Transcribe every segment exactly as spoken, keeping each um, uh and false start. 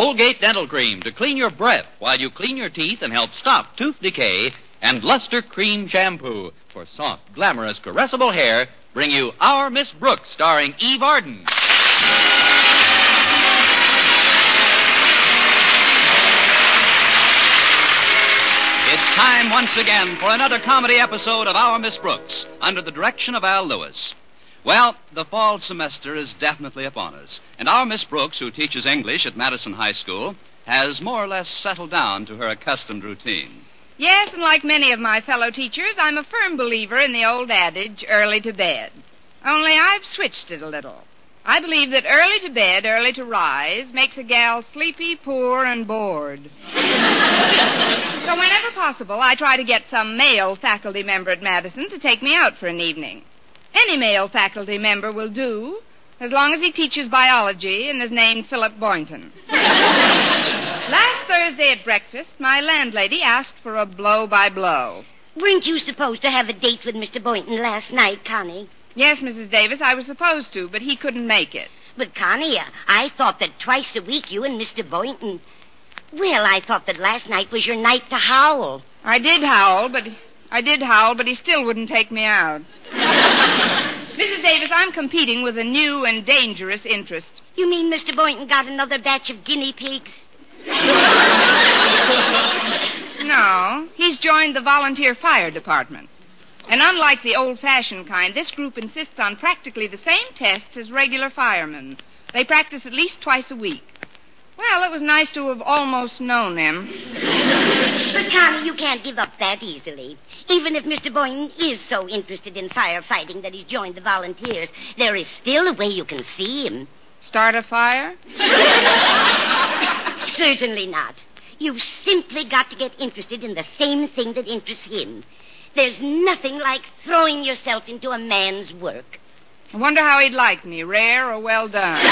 Colgate Dental Cream to clean your breath while you clean your teeth and help stop tooth decay. And Luster Cream Shampoo for soft, glamorous, caressable hair bring you Our Miss Brooks, starring Eve Arden. It's time once again for another comedy episode of Our Miss Brooks, under the direction of Al Lewis. Well, the fall semester is definitely upon us, and our Miss Brooks, who teaches English at Madison High School, has more or less settled down to her accustomed routine. Yes, and like many of my fellow teachers, I'm a firm believer in the old adage, early to bed. Only I've switched it a little. I believe that early to bed, early to rise makes a gal sleepy, poor, and bored. So whenever possible, I try to get some male faculty member at Madison to take me out for an evening. Any male faculty member will do, as long as he teaches biology and is named Philip Boynton. Last Thursday at breakfast, my landlady asked for a blow-by-blow. Weren't you supposed to have a date with Mister Boynton last night, Connie? Yes, Missus Davis, I was supposed to, but he couldn't make it. But, Connie, I thought that twice a week you and Mister Boynton... Well, I thought that last night was your night to howl. I did howl, but... I did howl, but he still wouldn't take me out. Missus Davis, I'm competing with a new and dangerous interest. You mean Mister Boynton got another batch of guinea pigs? No, he's joined the volunteer fire department. And unlike the old-fashioned kind, this group insists on practically the same tests as regular firemen. They practice at least twice a week. Well, it was nice to have almost known him. But, Connie, you can't give up that easily. Even if Mister Boynton is so interested in firefighting that he's joined the volunteers, there is still a way you can see him. Start a fire? Certainly not. You've simply got to get interested in the same thing that interests him. There's nothing like throwing yourself into a man's work. I wonder how he'd like me, rare or well done.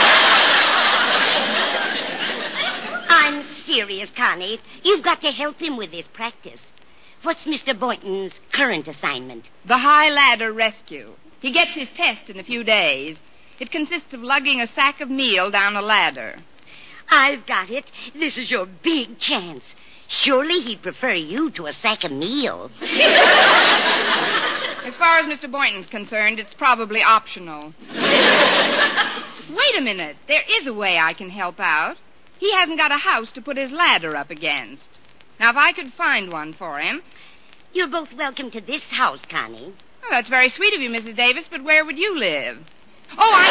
I'm serious, Connie. You've got to help him with this practice. What's Mister Boynton's current assignment? The High Ladder Rescue. He gets his test in a few days. It consists of lugging a sack of meal down a ladder. I've got it. This is your big chance. Surely he'd prefer you to a sack of meal. As far as Mister Boynton's concerned, it's probably optional. Wait a minute. There is a way I can help out. He hasn't got a house to put his ladder up against. Now, if I could find one for him... You're both welcome to this house, Connie. Oh, that's very sweet of you, Missus Davis, but where would you live? Oh, I...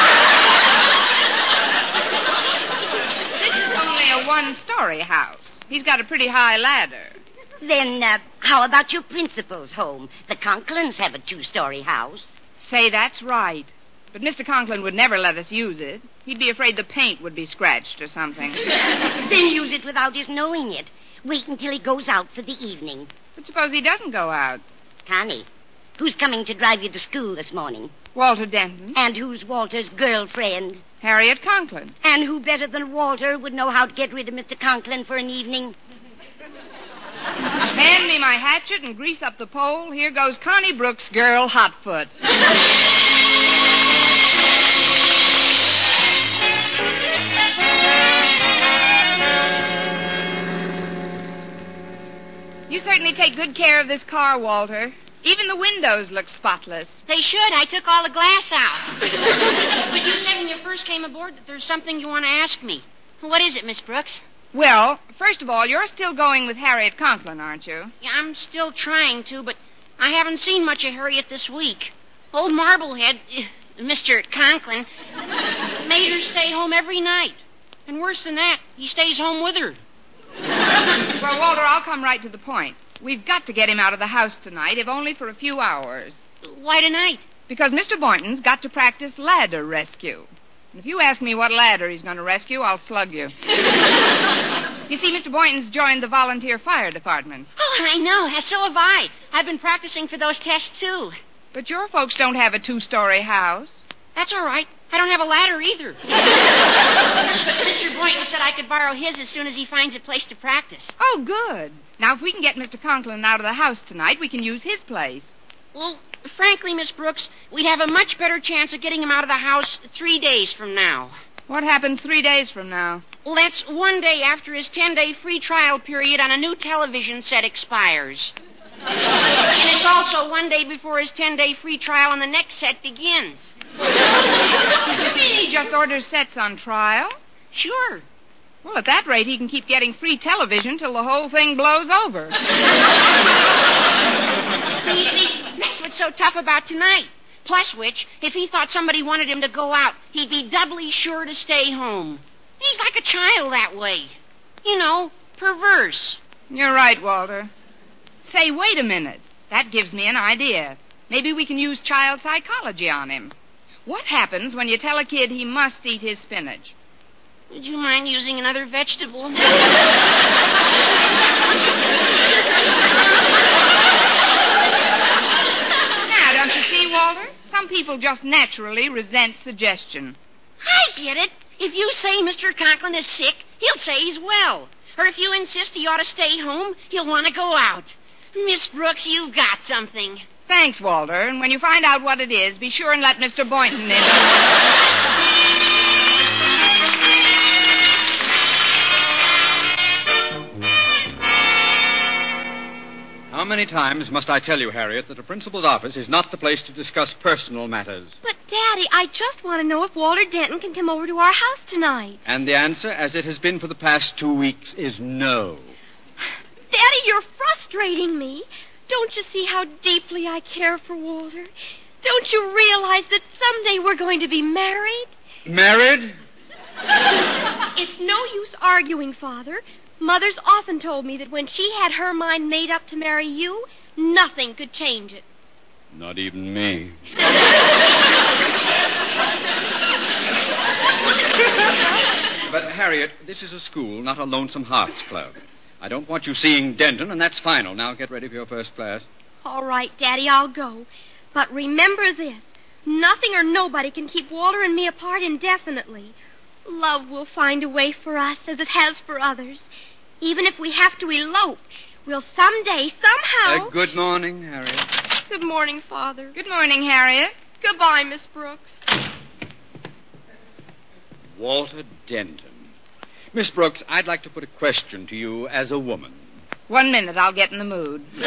This is only a one-story house. He's got a pretty high ladder. Then, uh, how about your principal's home? The Conklins have a two-story house. Say, that's right. But Mister Conklin would never let us use it. He'd be afraid the paint would be scratched or something. Then use it without his knowing it. Wait until he goes out for the evening. But suppose he doesn't go out? Connie, who's coming to drive you to school this morning? Walter Denton. And who's Walter's girlfriend? Harriet Conklin. And who better than Walter would know how to get rid of Mister Conklin for an evening? Hand me my hatchet and grease up the pole. Here goes Connie Brooks' girl, Hotfoot. You certainly take good care of this car, Walter. Even the windows look spotless. They should. I took all the glass out. But you said when you first came aboard that there's something you want to ask me. What is it, Miss Brooks? Well, first of all, you're still going with Harriet Conklin, aren't you? Yeah, I'm still trying to, but I haven't seen much of Harriet this week. Old Marblehead, uh, Mister Conklin, made her stay home every night. And worse than that, he stays home with her. Well, Walter, I'll come right to the point. We've got to get him out of the house tonight, if only for a few hours. Why tonight? Because Mister Boynton's got to practice ladder rescue. And if you ask me what ladder he's going to rescue, I'll slug you. You see, Mister Boynton's joined the volunteer fire department. Oh, I know. So have I. I've been practicing for those tests, too. But your folks don't have a two-story house. That's all right. I don't have a ladder either. Mister Boynton said I could borrow his as soon as he finds a place to practice. Oh, good. Now, if we can get Mister Conklin out of the house tonight, we can use his place. Well, frankly, Miss Brooks, we'd have a much better chance of getting him out of the house three days from now. What happens three days from now? Well, that's one day after his ten-day free trial period on a new television set expires. And it's also one day before his ten-day free trial on the next set begins. You mean he just orders sets on trial? Sure. Well, at that rate, he can keep getting free television till the whole thing blows over. You see, that's what's so tough about tonight. Plus which, if he thought somebody wanted him to go out, he'd be doubly sure to stay home. He's like a child that way. You know, perverse. You're right, Walter. Say, wait a minute. That gives me an idea. Maybe we can use child psychology on him. What happens when you tell a kid he must eat his spinach? Would you mind using another vegetable? Now, don't you see, Walter? Some people just naturally resent suggestion. I get it. If you say Mister Conklin is sick, he'll say he's well. Or if you insist he ought to stay home, he'll want to go out. Miss Brooks, you've got something. Thanks, Walter. And when you find out what it is, be sure and let Mister Boynton in. How many times must I tell you, Harriet, that a principal's office is not the place to discuss personal matters? But, Daddy, I just want to know if Walter Denton can come over to our house tonight. And the answer, as it has been for the past two weeks, is no. Daddy, you're frustrating me. Don't you see how deeply I care for Walter? Don't you realize that someday we're going to be married? Married? It's no use arguing, Father. Mother's often told me that when she had her mind made up to marry you, nothing could change it. Not even me. But, Harriet, this is a school, not a Lonesome Hearts Club. I don't want you seeing Denton, and that's final. Now get ready for your first class. All right, Daddy, I'll go. But remember this. Nothing or nobody can keep Walter and me apart indefinitely. Love will find a way for us as it has for others. Even if we have to elope, we'll someday, somehow... Uh, good morning, Harriet. Good morning, Father. Good morning, Harriet. Goodbye, Miss Brooks. Walter Denton. Miss Brooks, I'd like to put a question to you as a woman. One minute, I'll get in the mood. All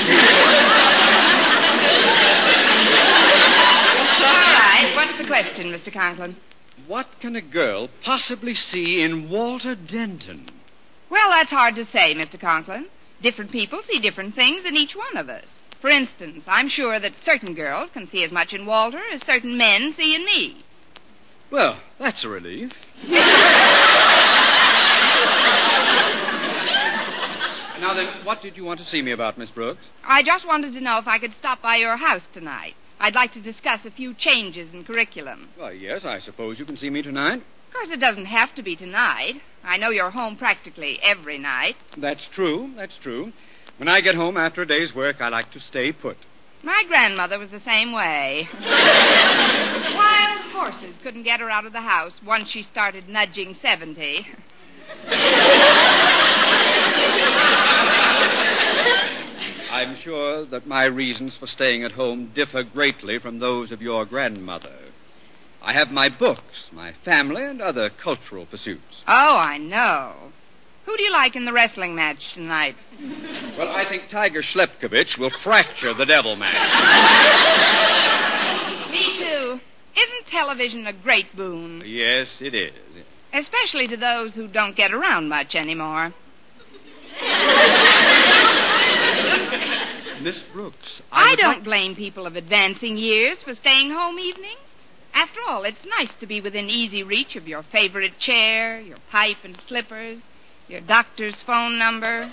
right, what's the question, Mister Conklin? What can a girl possibly see in Walter Denton? Well, that's hard to say, Mister Conklin. Different people see different things in each one of us. For instance, I'm sure that certain girls can see as much in Walter as certain men see in me. Well, that's a relief. Now then, what did you want to see me about, Miss Brooks? I just wanted to know if I could stop by your house tonight. I'd like to discuss a few changes in curriculum. Well, yes, I suppose you can see me tonight. Of course, it doesn't have to be tonight. I know you're home practically every night. That's true, that's true. When I get home after a day's work, I like to stay put. My grandmother was the same way. Wild horses couldn't get her out of the house once she started nudging seventy. I'm sure that my reasons for staying at home differ greatly from those of your grandmother. I have my books, my family, and other cultural pursuits. Oh, I know. Who do you like in the wrestling match tonight? Well, I think Tiger Schlepkovich will fracture the devil man. Me too. Isn't television a great boon? Yes, it is. Especially to those who don't get around much anymore. Miss Brooks, I, I don't like... blame people of advancing years for staying home evenings. After all, it's nice to be within easy reach of your favorite chair, your pipe and slippers, your doctor's phone number.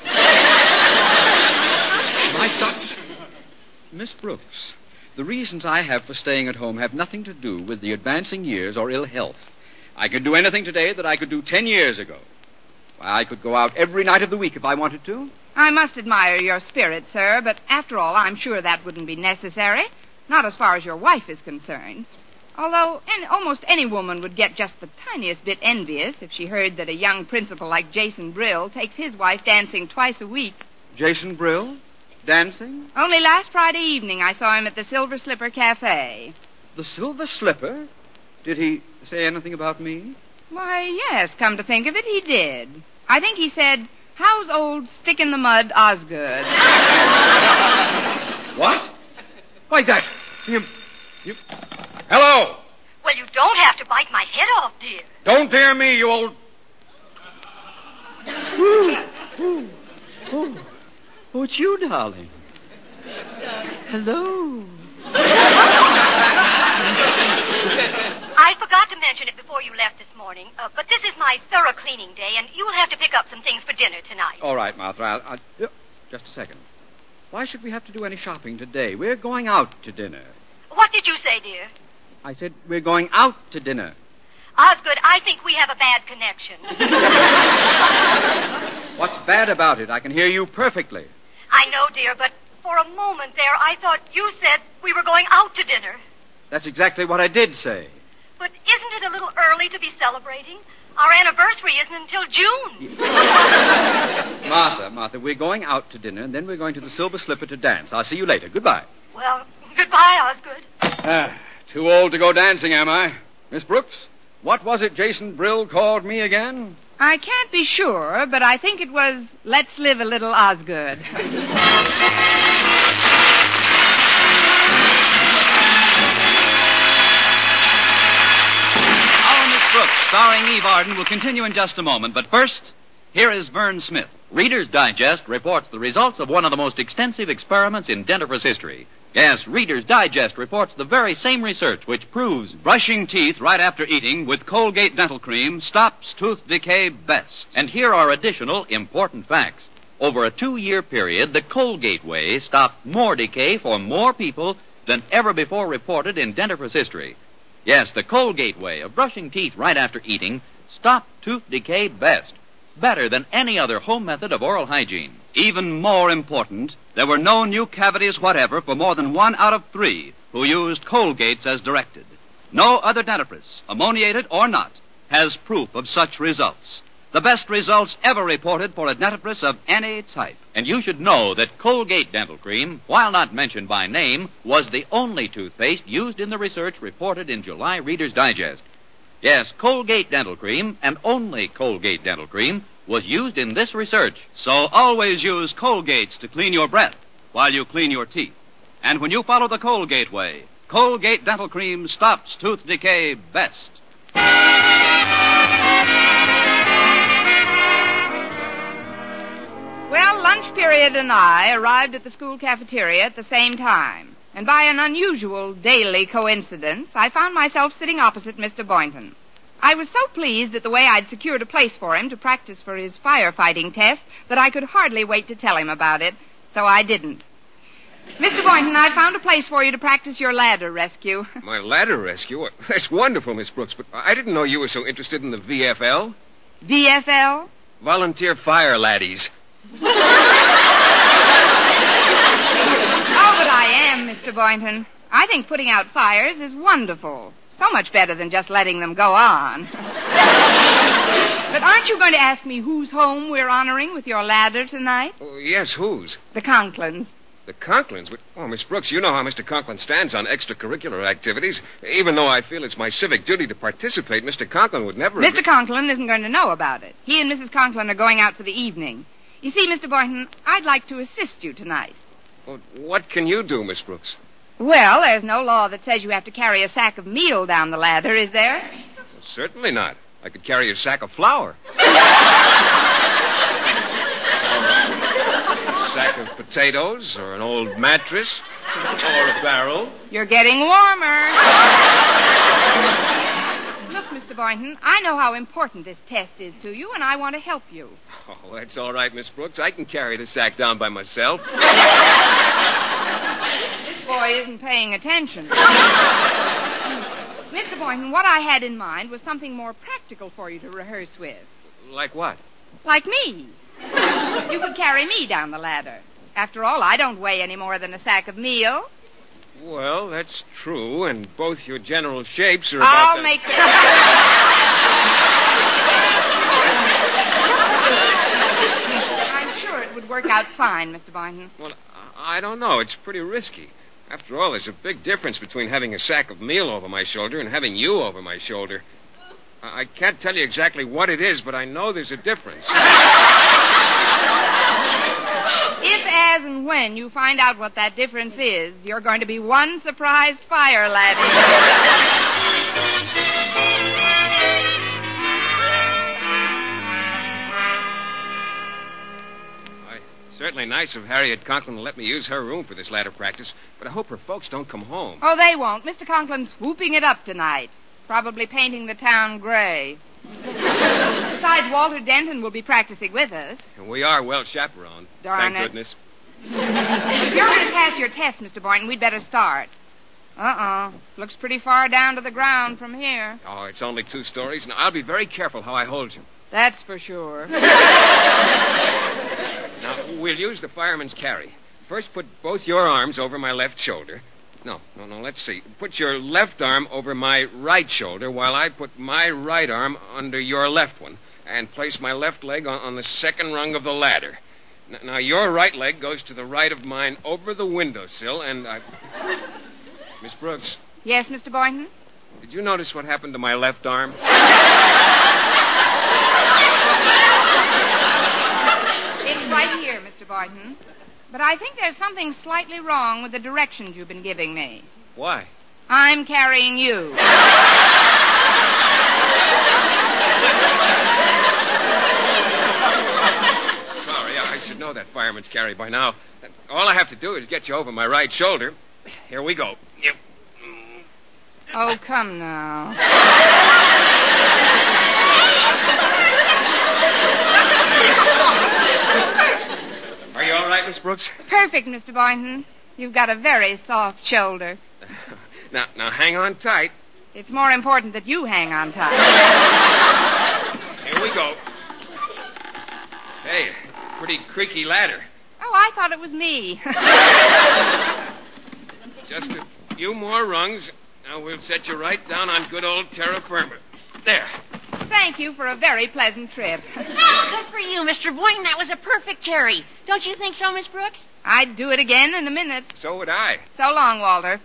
My doctor... Miss Brooks, the reasons I have for staying at home have nothing to do with the advancing years or ill health. I could do anything today that I could do ten years ago. Why, I could go out every night of the week if I wanted to. I must admire your spirit, sir, but after all, I'm sure that wouldn't be necessary. Not as far as your wife is concerned. Although any, almost any woman would get just the tiniest bit envious if she heard that a young principal like Jason Brill takes his wife dancing twice a week. Jason Brill? Dancing? Only last Friday evening I saw him at the Silver Slipper Cafe. The Silver Slipper? Did he say anything about me? Why, yes, come to think of it, he did. I think he said, "How's old stick-in-the-mud Osgood?" What? Like that? You... you... Hello! Well, you don't have to bite my head off, dear. Don't dare me, you old... Oh, oh, oh. Oh, it's you, darling. Hello. I forgot to mention it before you left this morning, uh, but this is my thorough cleaning day, and you will have to pick up some things for dinner tonight. All right, Martha. I'll, I'll... Just a second. Why should we have to do any shopping today? We're going out to dinner. What did you say, dear? I said we're going out to dinner. Osgood, I think we have a bad connection. What's bad about it? I can hear you perfectly. I know, dear, but for a moment there, I thought you said we were going out to dinner. That's exactly what I did say. But isn't it a little early to be celebrating? Our anniversary isn't until June. Martha, Martha, we're going out to dinner, and then we're going to the Silver Slipper to dance. I'll see you later. Goodbye. Well, goodbye, Osgood. Ah, too old to go dancing, am I? Miss Brooks, what was it Jason Brill called me again? I can't be sure, but I think it was, "Let's live a little Osgood." Brooks, starring Eve Arden, will continue in just a moment. But first, here is Vern Smith. Reader's Digest reports the results of one of the most extensive experiments in dentifrice history. Yes, Reader's Digest reports the very same research which proves brushing teeth right after eating with Colgate Dental Cream stops tooth decay best. And here are additional important facts. Over a two-year period, the Colgate way stopped more decay for more people than ever before reported in dentifrice history. Yes, the Colgate way of brushing teeth right after eating stopped tooth decay best, better than any other home method of oral hygiene. Even more important, there were no new cavities whatever for more than one out of three who used Colgates as directed. No other dentifrice, ammoniated or not, has proof of such results. The best results ever reported for a dentifrice of any type. And you should know that Colgate Dental Cream, while not mentioned by name, was the only toothpaste used in the research reported in July Reader's Digest. Yes, Colgate Dental Cream, and only Colgate Dental Cream, was used in this research. So always use Colgates to clean your breath while you clean your teeth. And when you follow the Colgate way, Colgate Dental Cream stops tooth decay best. Well, lunch period and I arrived at the school cafeteria at the same time. And by an unusual daily coincidence, I found myself sitting opposite Mister Boynton. I was so pleased at the way I'd secured a place for him to practice for his firefighting test that I could hardly wait to tell him about it, so I didn't. Mister Boynton, I found a place for you to practice your ladder rescue. My ladder rescue? That's wonderful, Miss Brooks, but I didn't know you were so interested in the V F L. V F L? Volunteer Fire Laddies. Oh, but I am, Mister Boynton. I think putting out fires is wonderful. So much better than just letting them go on. But aren't you going to ask me whose home we're honoring with your ladder tonight? Oh, yes, whose? The Conklins. The Conklins? But, oh, Miss Brooks, you know how Mister Conklin stands on extracurricular activities. Even though I feel it's my civic duty to participate, Mister Conklin would never... Mister Conklin isn't going to know about it. He and Missus Conklin are going out for the evening. You see, Mister Boynton, I'd like to assist you tonight. Well, what can you do, Miss Brooks? Well, there's no law that says you have to carry a sack of meal down the ladder, is there? Well, certainly not. I could carry a sack of flour. A sack of potatoes, or an old mattress, or a barrel. You're getting warmer. Look, Mister Boynton, I know how important this test is to you, and I want to help you. Oh, that's all right, Miss Brooks. I can carry the sack down by myself. This boy isn't paying attention. Mister Boynton, what I had in mind was something more practical for you to rehearse with. Like what? Like me. You could carry me down the ladder. After all, I don't weigh any more than a sack of meal. Well, that's true, and both your general shapes are about I'll that... make the... I'm sure it would work out fine, Mister Boynton. Well, I don't know. It's pretty risky. After all, there's a big difference between having a sack of meal over my shoulder and having you over my shoulder. I I can't tell you exactly what it is, but I know there's a difference. If, as, and when you find out what that difference is, you're going to be one surprised fire, laddie. Certainly nice of Harriet Conklin to let me use her room for this ladder practice, but I hope her folks don't come home. Oh, they won't. Mister Conklin's whooping it up tonight. Probably painting the town gray. Besides, Walter Denton will be practicing with us. And we are well chaperoned. Darn Thank it. goodness. If you're going to pass your test, Mister Boynton, we'd better start. Uh-uh. Looks pretty far down to the ground from here. Oh, it's only two stories, and I'll be very careful how I hold you. That's for sure. Now, we'll use the fireman's carry. First, put both your arms over my left shoulder. No, no, no, let's see. Put your left arm over my right shoulder while I put my right arm under your left one and place my left leg on, on the second rung of the ladder. N- now, your right leg goes to the right of mine over the windowsill, and I... Miss Brooks, Yes, Mister Boynton? did you notice what happened to my left arm? It's right here, Mister Boynton. But I think there's something slightly wrong with the directions you've been giving me. Why? I'm carrying you. Sorry, I should know that fireman's carry by now. All I have to do is get you over my right shoulder. Here we go. Yep. Oh, come now. Are you all right, Miss Brooks? Perfect, Mister Boynton. You've got a very soft shoulder. Now, now hang on tight. It's more important that you hang on tight. Here we go. Hey, pretty creaky ladder. Oh, I thought it was me. Just a few more rungs. Now we'll set you right down on good old terra firma. There. Thank you for a very pleasant trip. Good for you, Mister Boynton. That was a perfect carry. Don't you think so, Miss Brooks? I'd do it again in a minute. So would I. So long, Walter.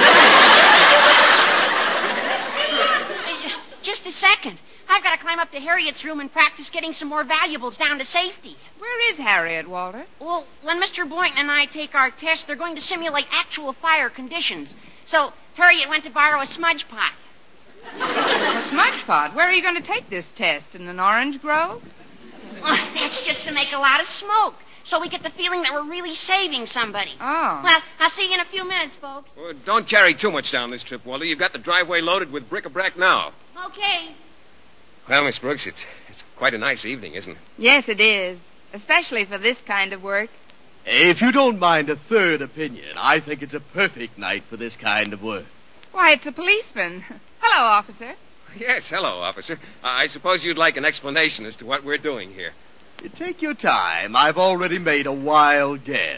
Just a second. I've got to climb up to Harriet's room and practice getting some more valuables down to safety. Where is Harriet, Walter? Well, when Mister Boynton and I take our test, they're going to simulate actual fire conditions. So Harriet went to borrow a smudge pot. A smudge pot? Where are you going to take this test? In an orange grove? Oh, that's just to make a lot of smoke, so we get the feeling that we're really saving somebody. Oh. Well, I'll see you in a few minutes, folks. Well, don't carry too much down this trip, Walter. You've got the driveway loaded with bric-a-brac now. Okay. Well, Miss Brooks, it's, it's quite a nice evening, isn't it? Yes, it is. Especially for this kind of work. If you don't mind a third opinion, I think it's a perfect night for this kind of work. Why, it's a policeman. Hello, officer. Yes, hello, officer. I suppose you'd like an explanation as to what we're doing here. You take your time. I've already made a wild guess.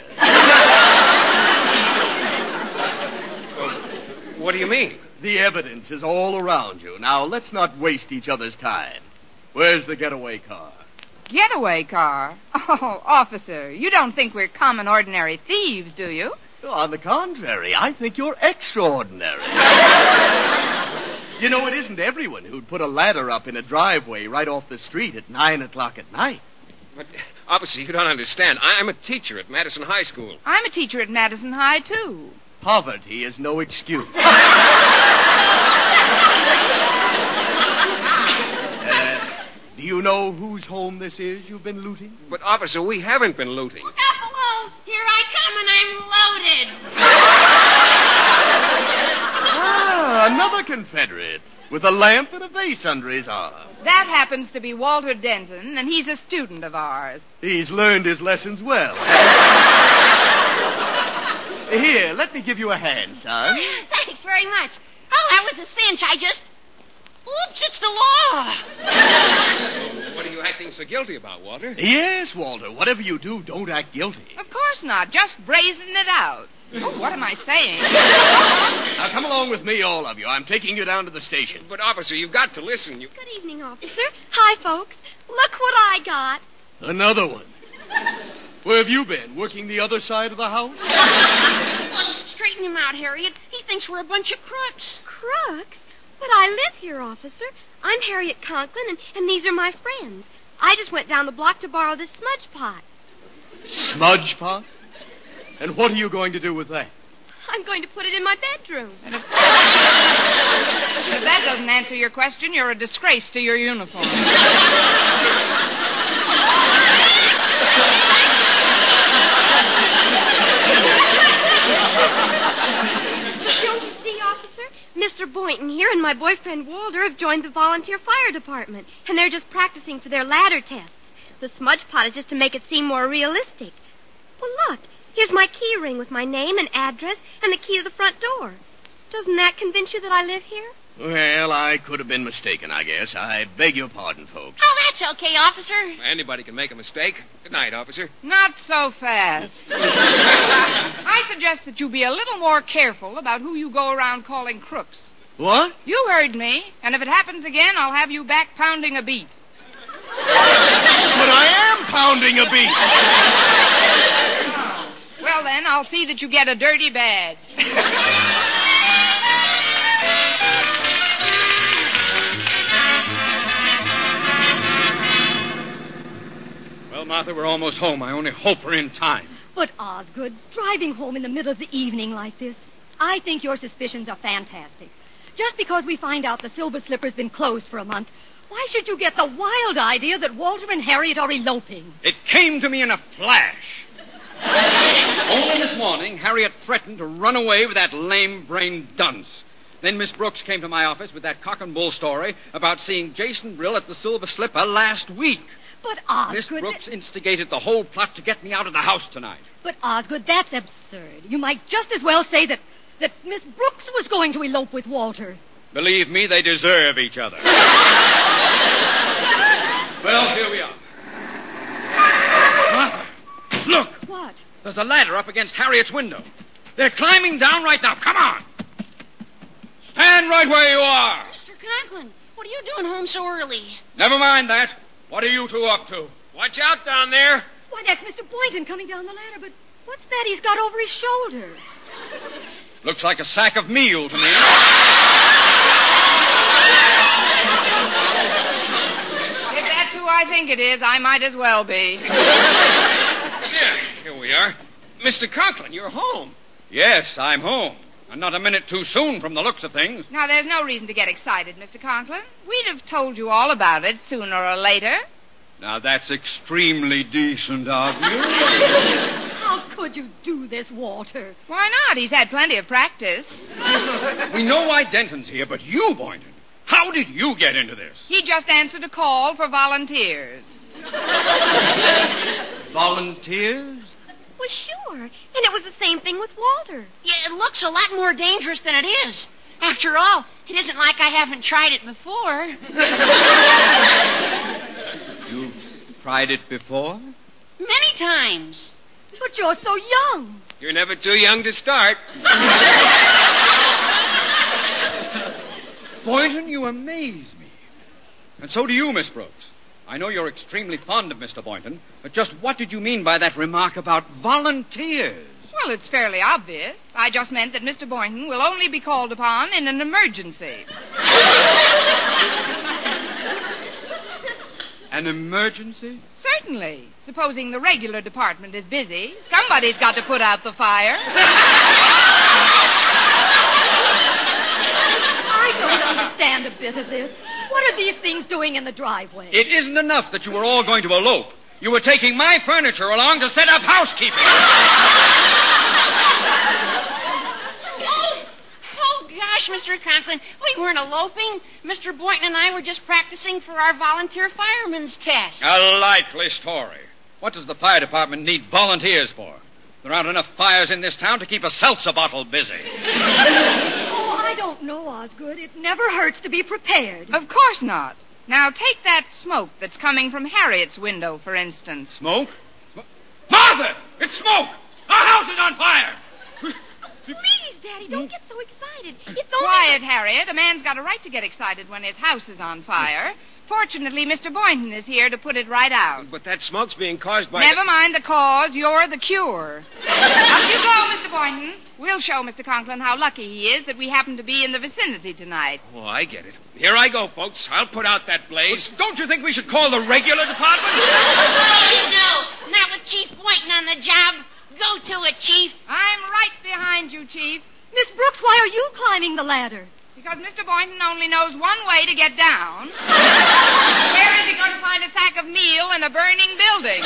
Well, what do you mean? The evidence is all around you. Now, let's not waste each other's time. Where's the getaway car? Getaway car? Oh, officer, you don't think we're common, ordinary thieves, do you? On the contrary, I think you're extraordinary. You know, it isn't everyone who'd put a ladder up in a driveway right off the street at nine o'clock at night. But, officer, you don't understand. I'm a teacher at Madison High School. I'm a teacher at Madison High, too. Poverty is no excuse. uh, do you know whose home this is you've been looting? But, officer, we haven't been looting. Look out below. Here I come, and I'm loaded. Ah, another Confederate with a lamp and a vase under his arm. That happens to be Walter Denton, and he's a student of ours. He's learned his lessons well. Here, let me give you a hand, son. Thanks very much. Oh, that was a cinch. I just... Oops, it's the law. What are you acting so guilty about, Walter? Yes, Walter. Whatever you do, don't act guilty. Of course not. Just brazen it out. Oh, what am I saying? Now, come along with me, all of you. I'm taking you down to the station. But, officer, you've got to listen. You... Good evening, officer. Hi, folks. Look what I got. Another one. Where have you been? Working the other side of the house? Straighten him out, Harriet. He thinks we're a bunch of crooks. Crooks? But I live here, officer. I'm Harriet Conklin, and, and these are my friends. I just went down the block to borrow this smudge pot. Smudge pot? And what are you going to do with that? I'm going to put it in my bedroom. If, if that doesn't answer your question, you're a disgrace to your uniform. Don't you see, officer? Mister Boynton here and my boyfriend Walter have joined the volunteer fire department, and they're just practicing for their ladder tests. The smudge pot is just to make it seem more realistic. Well, look, here's my key ring with my name and address and the key to the front door. Doesn't that convince you that I live here? Well, I could have been mistaken, I guess. I beg your pardon, folks. Oh, that's okay, officer. Anybody can make a mistake. Good night, officer. Not so fast. I suggest that you be a little more careful about who you go around calling crooks. What? You heard me, and if it happens again, I'll have you back pounding a beat. But I am pounding a beat. Oh. Well, then, I'll see that you get a dirty badge. Well, Martha, we're almost home. I only hope we're in time. But, Osgood, driving home in the middle of the evening like this, I think your suspicions are fantastic. Just because we find out the Silver Slipper's been closed for a month, why should you get the wild idea that Walter and Harriet are eloping? It came to me in a flash. Only this morning, Harriet threatened to run away with that lame-brained dunce. Then Miss Brooks came to my office with that cock and bull story about seeing Jason Brill at the Silver Slipper last week. But, Osgood... Miss Brooks instigated the whole plot to get me out of the house tonight. But, Osgood, that's absurd. You might just as well say that, that Miss Brooks was going to elope with Walter. Believe me, they deserve each other. Well, here we are. Martha, look. What? There's a ladder up against Harriet's window. They're climbing down right now. Come on. Stand right where you are. Mister Conklin, what are you doing home so early? Never mind that. What are you two up to? Watch out down there. Why, that's Mister Boynton coming down the ladder, but what's that he's got over his shoulder? Looks like a sack of meal to me. If that's who I think it is, I might as well be. Yeah, here we are. Mister Conklin, you're home. Yes, I'm home. And not a minute too soon from the looks of things. Now, there's no reason to get excited, Mister Conklin. We'd have told you all about it sooner or later. Now, that's extremely decent of you. How could you do this, Walter? Why not? He's had plenty of practice. We know why Denton's here, but you, Boynton, how did you get into this? He just answered a call for volunteers. Volunteers? Well, sure. And it was the same thing with Walter. Yeah, it looks a lot more dangerous than it is. After all, it isn't like I haven't tried it before. You've tried it before? Many times. But you're so young. You're never too young to start. Boynton, you amaze me. And so do you, Miss Brooks. I know you're extremely fond of Mister Boynton, but just what did you mean by that remark about volunteers? Well, it's fairly obvious. I just meant that Mister Boynton will only be called upon in an emergency. An emergency? Certainly. Supposing the regular department is busy, somebody's got to put out the fire. I don't understand a bit of this. What are these things doing in the driveway? It isn't enough that you were all going to elope. You were taking my furniture along to set up housekeeping. Oh, oh gosh, Mister Conklin, we weren't eloping. Mister Boynton and I were just practicing for our volunteer fireman's test. A likely story. What does the fire department need volunteers for? There aren't enough fires in this town to keep a seltzer bottle busy. I don't know, Osgood. It never hurts to be prepared. Of course not. Now, take that smoke that's coming from Harriet's window, for instance. Smoke? Sm- Martha! It's smoke! Our house is on fire! Please, Daddy, don't get so excited. It's only... Quiet, Harriet. A man's got a right to get excited when his house is on fire. Fortunately, Mister Boynton is here to put it right out. But that smoke's being caused by... Never the... mind the cause. You're the cure. Up you go, Mister Boynton. We'll show Mister Conklin how lucky he is that we happen to be in the vicinity tonight. Oh, I get it. Here I go, folks. I'll put out that blaze. Don't you think we should call the regular department? Oh, no. Not with Chief Boynton on the job. Go to it, Chief. I'm right behind you, Chief. Miss Brooks, why are you climbing the ladder? Because Mister Boynton only knows one way to get down. Where is he going to find a sack of meal in a burning building?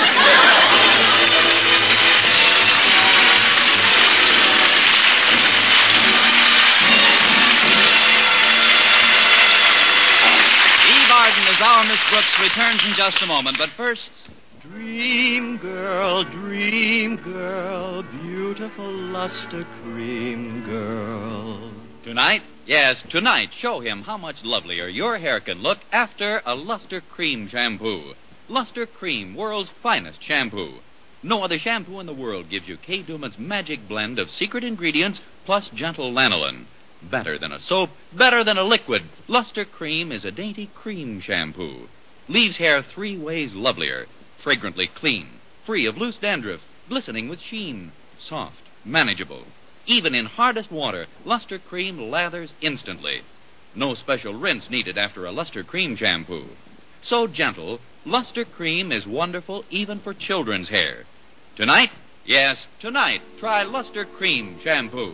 Eve Arden as our Miss Brooks returns in just a moment, but first... Dream girl, dream girl, beautiful luster cream girl. Tonight, yes, tonight, show him how much lovelier your hair can look after a Luster Cream shampoo. Luster Cream, world's finest shampoo. No other shampoo in the world gives you Kay Duman's magic blend of secret ingredients plus gentle lanolin. Better than a soap, better than a liquid, Luster Cream is a dainty cream shampoo. Leaves hair three ways lovelier. Fragrantly clean, free of loose dandruff, glistening with sheen, soft, manageable. Even in hardest water, Luster Cream lathers instantly. No special rinse needed after a Luster Cream shampoo. So gentle, Luster Cream is wonderful even for children's hair. Tonight, yes, tonight, try Luster Cream shampoo.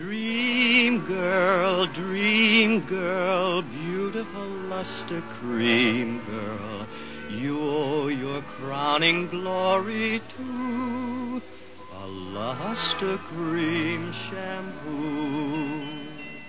Dream girl, dream girl, beautiful luster cream girl, you owe your crowning glory to a luster cream shampoo.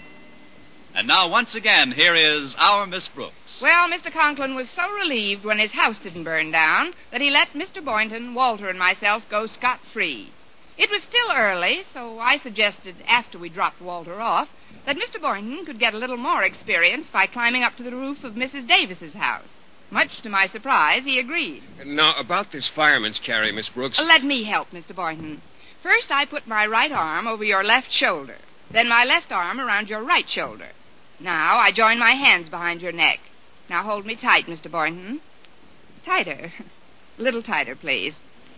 And now, once again, here is our Miss Brooks. Well, Mister Conklin was so relieved when his house didn't burn down that he let Mister Boynton, Walter, and myself go scot-free. It was still early, so I suggested, after we dropped Walter off, that Mister Boynton could get a little more experience by climbing up to the roof of Missus Davis's house. Much to my surprise, he agreed. Now, about this fireman's carry, Miss Brooks... Let me help, Mister Boynton. First, I put my right arm over your left shoulder, then my left arm around your right shoulder. Now, I join my hands behind your neck. Now, hold me tight, Mister Boynton. Tighter. A little tighter, please.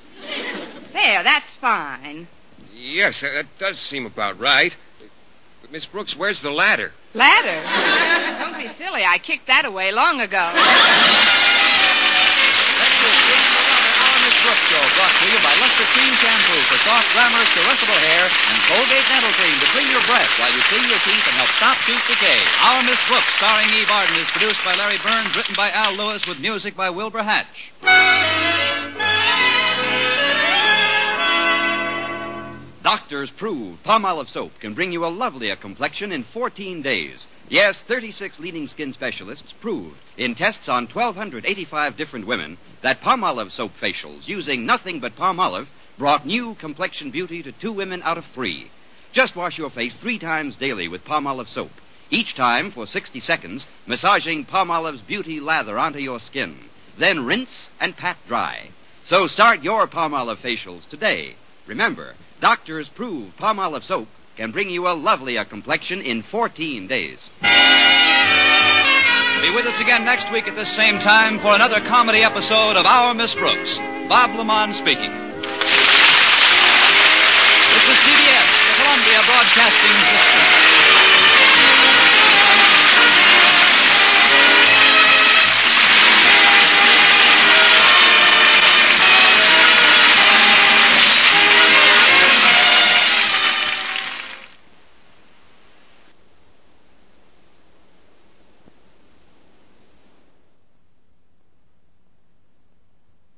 There, that's fine. Yes, that does seem about right. But, Miss Brooks, where's the ladder? Ladder? Don't be silly. I kicked that away long ago. That's your Cream Our Miss Brooks show, brought to you by Luster Cream Shampoo for soft, glamorous, caressable hair and Colgate Dental Cream to clean your breath while you clean your teeth and help stop tooth decay. Our Miss Brooks, starring Eve Arden, is produced by Larry Burns, written by Al Lewis, with music by Wilbur Hatch. Doctors prove Palmolive soap can bring you a lovelier complexion in fourteen days. Yes, thirty-six leading skin specialists proved in tests on one thousand two hundred eighty-five different women that Palmolive soap facials using nothing but Palmolive brought new complexion beauty to two women out of three. Just wash your face three times daily with Palmolive soap. Each time for sixty seconds, massaging Palmolive's beauty lather onto your skin. Then rinse and pat dry. So start your Palmolive facials today. Remember, doctors prove Palmolive soap can bring you a lovelier complexion in fourteen days. Be with us again next week at this same time for another comedy episode of Our Miss Brooks. Bob Lamont speaking. This is C B S, the Columbia Broadcasting System.